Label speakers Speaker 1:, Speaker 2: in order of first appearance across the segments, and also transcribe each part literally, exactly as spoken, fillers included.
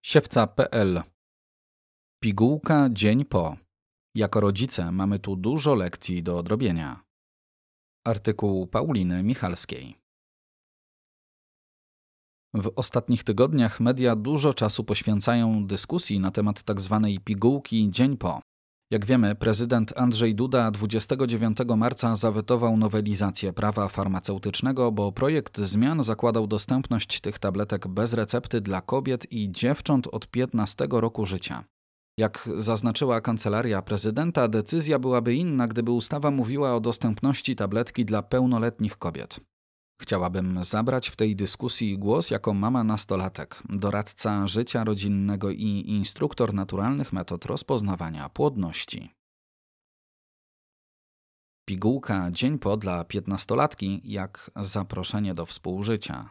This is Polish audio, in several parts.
Speaker 1: Siewca kropka pe el. Pigułka dzień po. Jako rodzice mamy tu dużo lekcji do odrobienia. Artykuł Pauliny Michalskiej. W ostatnich tygodniach media dużo czasu poświęcają dyskusji na temat tzw. pigułki dzień po. Jak wiemy, prezydent Andrzej Duda dwudziestego dziewiątego marca zawetował nowelizację prawa farmaceutycznego, bo projekt zmian zakładał dostępność tych tabletek bez recepty dla kobiet i dziewcząt od piętnastego roku życia. Jak zaznaczyła kancelaria prezydenta, decyzja byłaby inna, gdyby ustawa mówiła o dostępności tabletki dla pełnoletnich kobiet. Chciałabym zabrać w tej dyskusji głos jako mama nastolatek, doradca życia rodzinnego i instruktor naturalnych metod rozpoznawania płodności. Pigułka dzień po dla piętnastolatki jak zaproszenie do współżycia.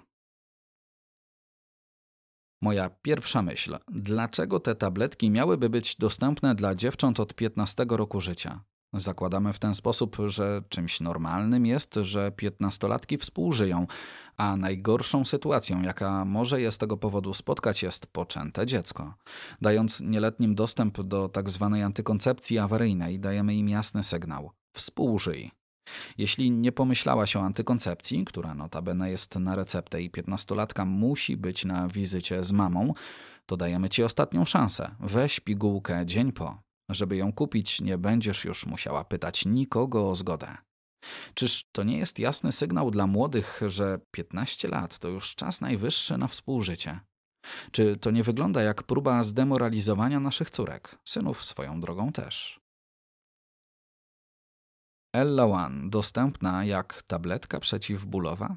Speaker 1: Moja pierwsza myśl. Dlaczego te tabletki miałyby być dostępne dla dziewcząt od piętnastego roku życia? Zakładamy w ten sposób, że czymś normalnym jest, że piętnastolatki współżyją, a najgorszą sytuacją, jaka może je z tego powodu spotkać, jest poczęte dziecko. Dając nieletnim dostęp do tzw. antykoncepcji awaryjnej, dajemy im jasny sygnał. Współżyj. Jeśli nie pomyślałaś o antykoncepcji, która notabene jest na receptę i piętnastolatka musi być na wizycie z mamą, to dajemy ci ostatnią szansę. Weź pigułkę dzień po. Żeby ją kupić, nie będziesz już musiała pytać nikogo o zgodę. Czyż to nie jest jasny sygnał dla młodych, że piętnaście lat to już czas najwyższy na współżycie? Czy to nie wygląda jak próba zdemoralizowania naszych córek, synów swoją drogą też? Ella One dostępna jak tabletka przeciwbólowa?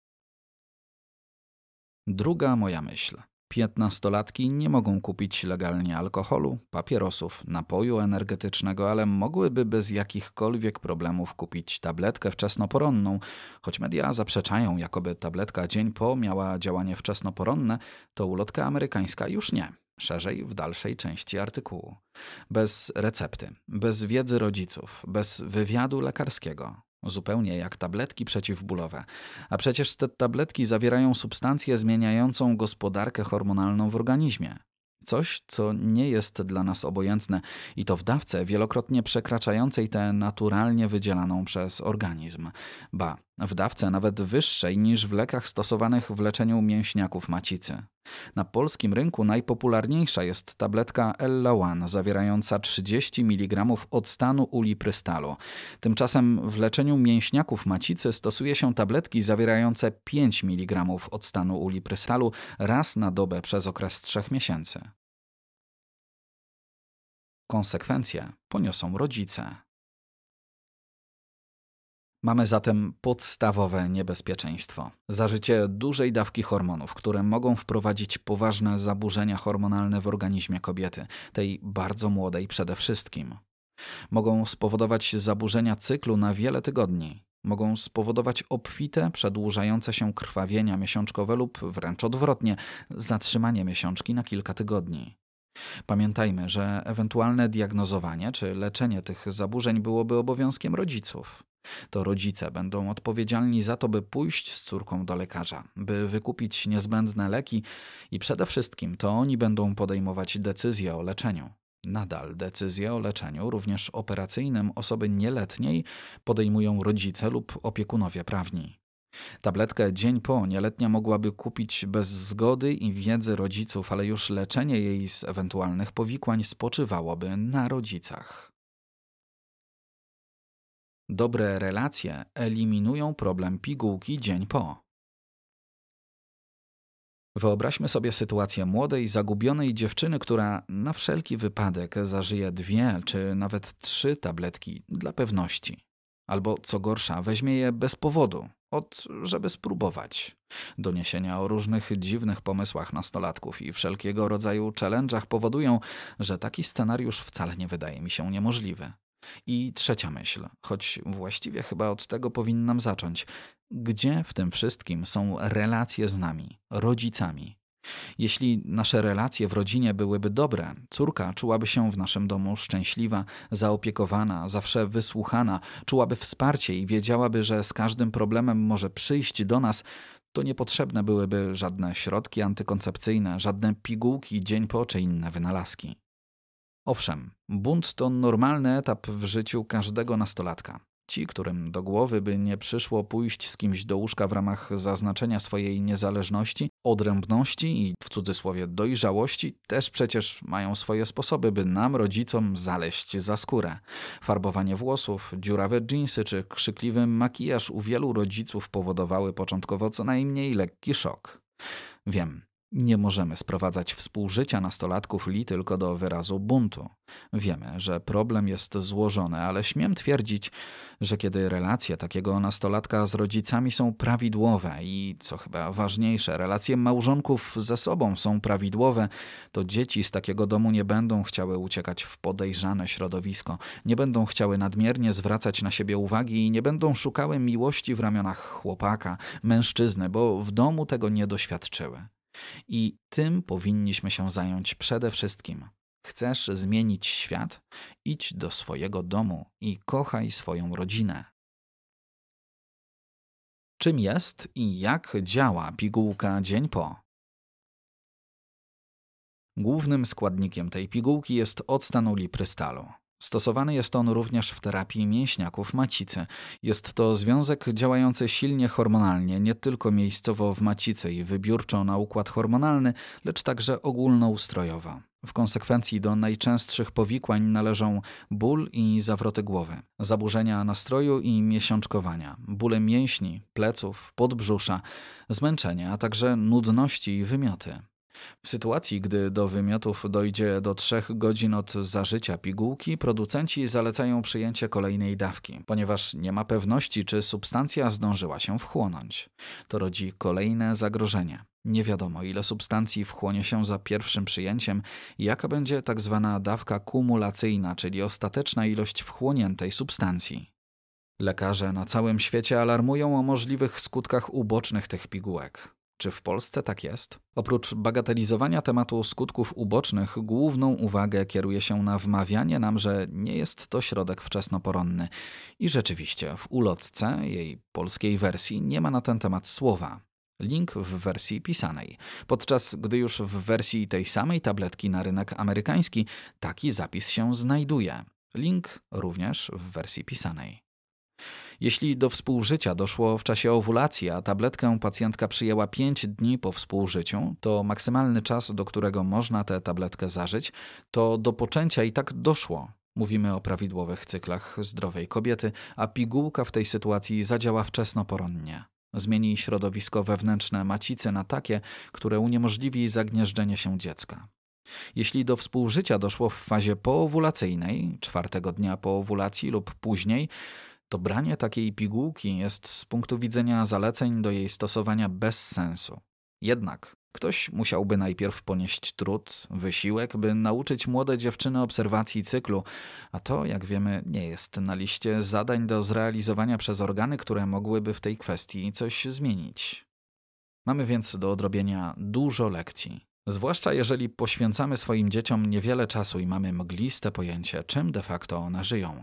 Speaker 1: Druga moja myśl. Piętnastolatki nie mogą kupić legalnie alkoholu, papierosów, napoju energetycznego, ale mogłyby bez jakichkolwiek problemów kupić tabletkę wczesnoporonną. Choć media zaprzeczają, jakoby tabletka dzień po miała działanie wczesnoporonne, to ulotka amerykańska już nie. Szerzej w dalszej części artykułu. Bez recepty, bez wiedzy rodziców, bez wywiadu lekarskiego. Zupełnie jak tabletki przeciwbólowe. A przecież te tabletki zawierają substancję zmieniającą gospodarkę hormonalną w organizmie. Coś, co nie jest dla nas obojętne i to w dawce wielokrotnie przekraczającej tę naturalnie wydzielaną przez organizm. Ba, w dawce nawet wyższej niż w lekach stosowanych w leczeniu mięśniaków macicy. Na polskim rynku najpopularniejsza jest tabletka Ella One zawierająca trzydzieści miligramów octanu uliprystalu. Tymczasem w leczeniu mięśniaków macicy stosuje się tabletki zawierające pięć miligramów octanu uliprystalu raz na dobę przez okres trzech miesięcy. Konsekwencje poniosą rodzice. Mamy zatem podstawowe niebezpieczeństwo. Zażycie dużej dawki hormonów, które mogą wprowadzić poważne zaburzenia hormonalne w organizmie kobiety, tej bardzo młodej przede wszystkim. Mogą spowodować zaburzenia cyklu na wiele tygodni. Mogą spowodować obfite, przedłużające się krwawienia miesiączkowe lub wręcz odwrotnie, zatrzymanie miesiączki na kilka tygodni. Pamiętajmy, że ewentualne diagnozowanie czy leczenie tych zaburzeń byłoby obowiązkiem rodziców. To rodzice będą odpowiedzialni za to, by pójść z córką do lekarza, by wykupić niezbędne leki i przede wszystkim to oni będą podejmować decyzje o leczeniu. Nadal decyzje o leczeniu, również operacyjnym osoby nieletniej, podejmują rodzice lub opiekunowie prawni. Tabletkę dzień po nieletnia mogłaby kupić bez zgody i wiedzy rodziców, ale już leczenie jej z ewentualnych powikłań spoczywałoby na rodzicach. Dobre relacje eliminują problem pigułki dzień po. Wyobraźmy sobie sytuację młodej, zagubionej dziewczyny, która na wszelki wypadek zażyje dwie czy nawet trzy tabletki dla pewności. Albo co gorsza, weźmie je bez powodu, od żeby spróbować. Doniesienia o różnych dziwnych pomysłach nastolatków i wszelkiego rodzaju challenge'ach powodują, że taki scenariusz wcale nie wydaje mi się niemożliwy. I trzecia myśl, choć właściwie chyba od tego powinnam zacząć. Gdzie w tym wszystkim są relacje z nami, rodzicami? Jeśli nasze relacje w rodzinie byłyby dobre, córka czułaby się w naszym domu szczęśliwa, zaopiekowana, zawsze wysłuchana, czułaby wsparcie i wiedziałaby, że z każdym problemem może przyjść do nas, to niepotrzebne byłyby żadne środki antykoncepcyjne, żadne pigułki dzień po czy inne wynalazki. Owszem, bunt to normalny etap w życiu każdego nastolatka. Ci, którym do głowy by nie przyszło pójść z kimś do łóżka w ramach zaznaczenia swojej niezależności, odrębności i w cudzysłowie dojrzałości, też przecież mają swoje sposoby, by nam, rodzicom, zaleść za skórę. Farbowanie włosów, dziurawe dżinsy czy krzykliwy makijaż u wielu rodziców powodowały początkowo co najmniej lekki szok. Wiem, nie możemy sprowadzać współżycia nastolatków li tylko do wyrazu buntu. Wiemy, że problem jest złożony, ale śmiem twierdzić, że kiedy relacje takiego nastolatka z rodzicami są prawidłowe i, co chyba ważniejsze, relacje małżonków ze sobą są prawidłowe, to dzieci z takiego domu nie będą chciały uciekać w podejrzane środowisko, nie będą chciały nadmiernie zwracać na siebie uwagi i nie będą szukały miłości w ramionach chłopaka, mężczyzny, bo w domu tego nie doświadczyły. I tym powinniśmy się zająć przede wszystkim. Chcesz zmienić świat? Idź do swojego domu i kochaj swoją rodzinę. Czym jest i jak działa pigułka dzień po? Głównym składnikiem tej pigułki jest octan uliprystalu. Stosowany jest on również w terapii mięśniaków macicy. Jest to związek działający silnie hormonalnie, nie tylko miejscowo w macicy i wybiórczo na układ hormonalny, lecz także ogólnoustrojowo. W konsekwencji do najczęstszych powikłań należą ból i zawroty głowy, zaburzenia nastroju i miesiączkowania, bóle mięśni, pleców, podbrzusza, zmęczenie, a także nudności i wymioty. W sytuacji, gdy do wymiotów dojdzie do trzech godzin od zażycia pigułki, producenci zalecają przyjęcie kolejnej dawki, ponieważ nie ma pewności, czy substancja zdążyła się wchłonąć. To rodzi kolejne zagrożenie. Nie wiadomo, ile substancji wchłonie się za pierwszym przyjęciem i jaka będzie tak zwana dawka kumulacyjna, czyli ostateczna ilość wchłoniętej substancji. Lekarze na całym świecie alarmują o możliwych skutkach ubocznych tych pigułek. Czy w Polsce tak jest? Oprócz bagatelizowania tematu skutków ubocznych, główną uwagę kieruje się na wmawianie nam, że nie jest to środek wczesnoporonny. I rzeczywiście w ulotce, jej polskiej wersji, nie ma na ten temat słowa. Link w wersji pisanej. Podczas gdy już w wersji tej samej tabletki na rynek amerykański taki zapis się znajduje. Link również w wersji pisanej. Jeśli do współżycia doszło w czasie owulacji, a tabletkę pacjentka przyjęła pięć dni po współżyciu, to maksymalny czas, do którego można tę tabletkę zażyć, to do poczęcia i tak doszło. Mówimy o prawidłowych cyklach zdrowej kobiety, a pigułka w tej sytuacji zadziała wczesnoporonnie. Zmieni środowisko wewnętrzne macicy na takie, które uniemożliwi zagnieżdżenie się dziecka. Jeśli do współżycia doszło w fazie poowulacyjnej, czwartego dnia po owulacji lub później, to branie takiej pigułki jest z punktu widzenia zaleceń do jej stosowania bez sensu. Jednak ktoś musiałby najpierw ponieść trud, wysiłek, by nauczyć młode dziewczyny obserwacji cyklu, a to, jak wiemy, nie jest na liście zadań do zrealizowania przez organy, które mogłyby w tej kwestii coś zmienić. Mamy więc do odrobienia dużo lekcji. Zwłaszcza jeżeli poświęcamy swoim dzieciom niewiele czasu i mamy mgliste pojęcie, czym de facto one żyją.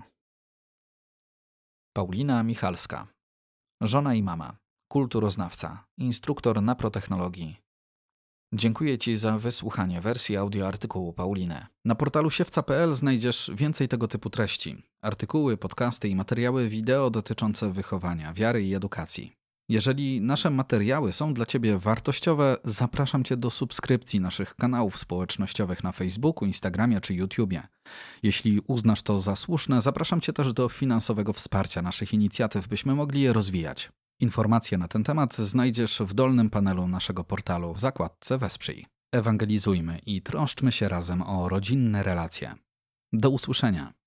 Speaker 1: Paulina Michalska. Żona i mama. Kulturoznawca. Instruktor naprotechnologii. Dziękuję Ci za wysłuchanie wersji audio artykułu Pauliny. Na portalu siewca kropka pe el znajdziesz więcej tego typu treści. Artykuły, podcasty i materiały wideo dotyczące wychowania, wiary i edukacji. Jeżeli nasze materiały są dla Ciebie wartościowe, zapraszam Cię do subskrypcji naszych kanałów społecznościowych na Facebooku, Instagramie czy YouTubie. Jeśli uznasz to za słuszne, zapraszam Cię też do finansowego wsparcia naszych inicjatyw, byśmy mogli je rozwijać. Informacje na ten temat znajdziesz w dolnym panelu naszego portalu w zakładce Wesprzyj. Ewangelizujmy i troszczmy się razem o rodzinne relacje. Do usłyszenia.